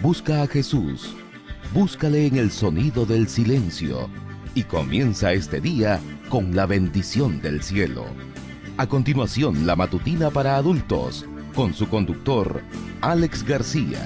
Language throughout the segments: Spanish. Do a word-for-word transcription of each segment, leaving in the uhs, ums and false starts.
Busca a Jesús, búscale en el sonido del silencio y comienza este día con la bendición del cielo. A continuación, la matutina para adultos, con su conductor, Alex García.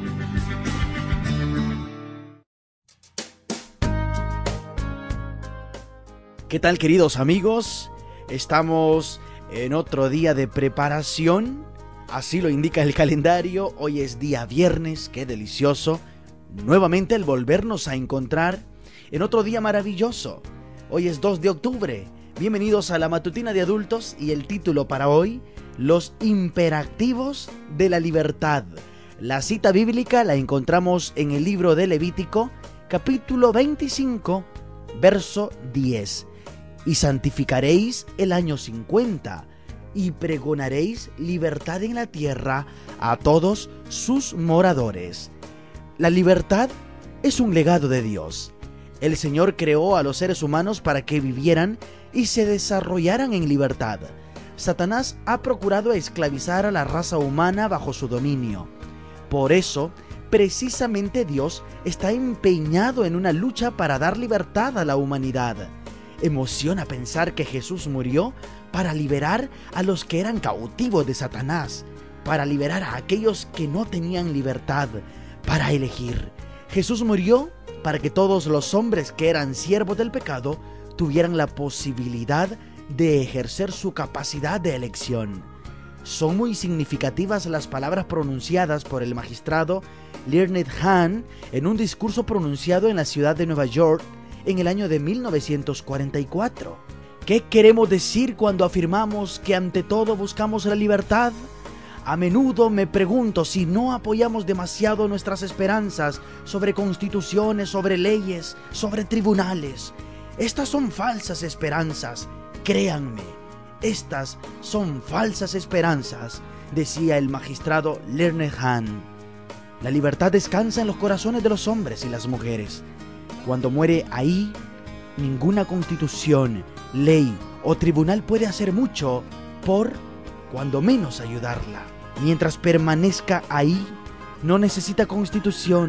¿Qué tal, queridos amigos? Estamos en otro día de preparación, así lo indica el calendario. Hoy es día viernes, qué delicioso. Nuevamente el volvernos a encontrar en otro día maravilloso. Hoy es dos de octubre. Bienvenidos a la matutina de adultos y el título para hoy, los imperativos de la libertad. La cita bíblica la encontramos en el libro de Levítico, capítulo veinticinco, verso diez. Y santificaréis el año cincuenta, y pregonaréis libertad en la tierra a todos sus moradores. La libertad es un legado de Dios. El Señor creó a los seres humanos para que vivieran y se desarrollaran en libertad. Satanás ha procurado esclavizar a la raza humana bajo su dominio. Por eso, precisamente Dios está empeñado en una lucha para dar libertad a la humanidad. Emociona pensar que Jesús murió para liberar a los que eran cautivos de Satanás, para liberar a aquellos que no tenían libertad para elegir. Jesús murió para que todos los hombres que eran siervos del pecado tuvieran la posibilidad de ejercer su capacidad de elección. Son muy significativas las palabras pronunciadas por el magistrado Learned Hand en un discurso pronunciado en la ciudad de Nueva York en el año de mil novecientos cuarenta y cuatro. ¿Qué queremos decir cuando afirmamos que ante todo buscamos la libertad? A menudo me pregunto si no apoyamos demasiado nuestras esperanzas sobre constituciones, sobre leyes, sobre tribunales. Estas son falsas esperanzas, créanme, estas son falsas esperanzas, decía el magistrado Learned Hand. La libertad descansa en los corazones de los hombres y las mujeres. Cuando muere ahí, ninguna constitución, ley o tribunal puede hacer mucho por, cuando menos, ayudarla. Mientras permanezca ahí, no necesita constitución,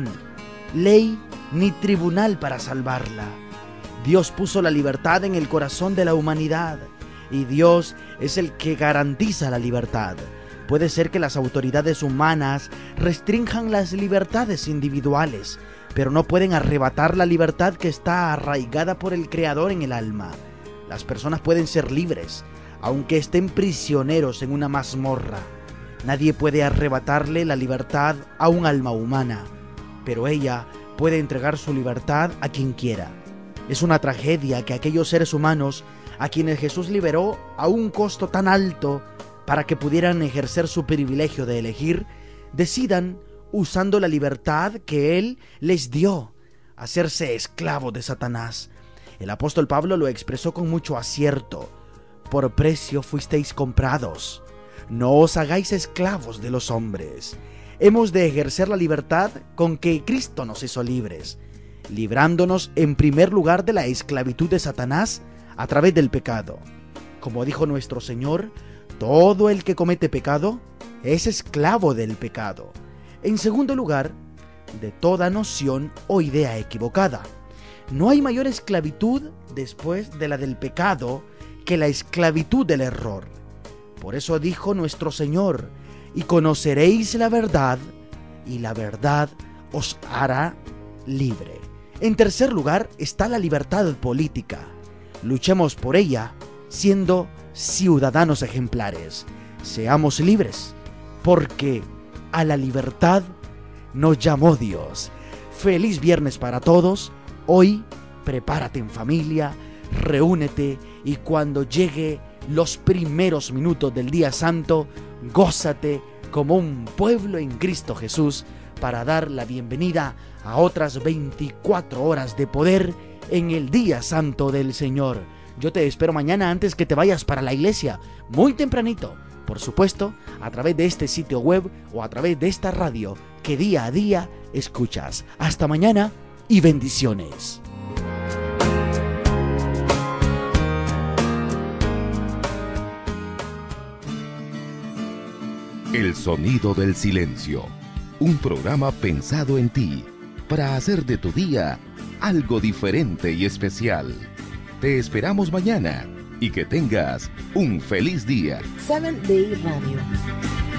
ley ni tribunal para salvarla. Dios puso la libertad en el corazón de la humanidad y Dios es el que garantiza la libertad. Puede ser que las autoridades humanas restrinjan las libertades individuales, pero no pueden arrebatar la libertad que está arraigada por el Creador en el alma. Las personas pueden ser libres, aunque estén prisioneros en una mazmorra. Nadie puede arrebatarle la libertad a un alma humana, pero ella puede entregar su libertad a quien quiera. Es una tragedia que aquellos seres humanos a quienes Jesús liberó a un costo tan alto para que pudieran ejercer su privilegio de elegir, decidan, usando la libertad que Él les dio, hacerse esclavos de Satanás. El apóstol Pablo lo expresó con mucho acierto. Por precio fuisteis comprados. No os hagáis esclavos de los hombres. Hemos de ejercer la libertad con que Cristo nos hizo libres, librándonos en primer lugar de la esclavitud de Satanás a través del pecado. Como dijo nuestro Señor, todo el que comete pecado es esclavo del pecado. En segundo lugar, de toda noción o idea equivocada. No hay mayor esclavitud después de la del pecado que la esclavitud del error. Por eso dijo nuestro Señor, y conoceréis la verdad, y la verdad os hará libre. En tercer lugar está la libertad política. Luchemos por ella, siendo ciudadanos ejemplares. Seamos libres, porque a la libertad nos llamó Dios. Feliz viernes para todos. Hoy, prepárate en familia, reúnete y cuando llegue los primeros minutos del día santo, gózate como un pueblo en Cristo Jesús para dar la bienvenida a otras veinticuatro horas de poder en el día santo del Señor. Yo te espero mañana antes que te vayas para la iglesia, muy tempranito. Por supuesto, a través de este sitio web o a través de esta radio que día a día escuchas. Hasta mañana y bendiciones. El sonido del silencio. un programa pensado en ti, para hacer de tu día algo diferente y especial. Te esperamos mañana y que tengas un feliz día. Seventh Day Radio.